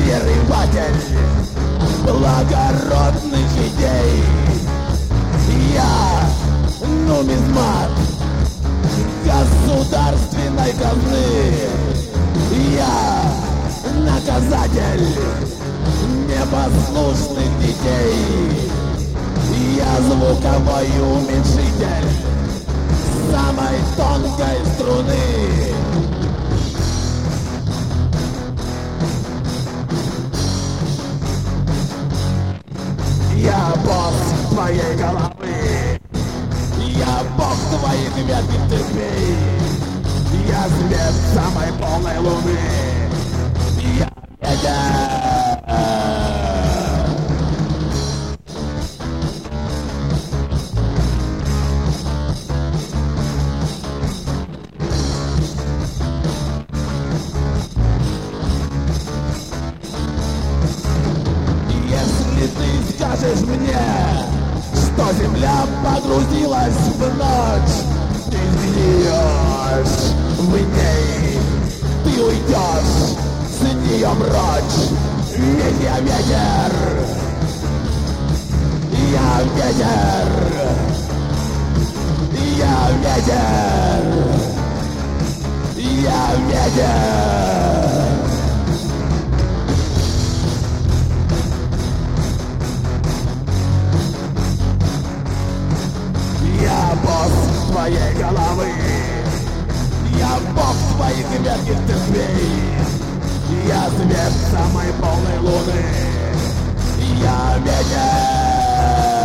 прерыватель благородных идей. Я нумизмат государственной казны. Я наказатель непослушных детей. Я звуковой уменьшитель самой тонкой струны. Я босс твоей головы. Я бог твоих ветвей цепей. Я свет самой полной луны. Я ветер. Если ты скажешь мне, что земля погрузилась в ночь, ты изменишь в ней, ты уйдешь с нее прочь. Ведь я ветер, я ветер, я ветер, я ветер. Я босс твоей головы. Я бог твоих ветких цепей. Я свет самой полной луны. Я ветер.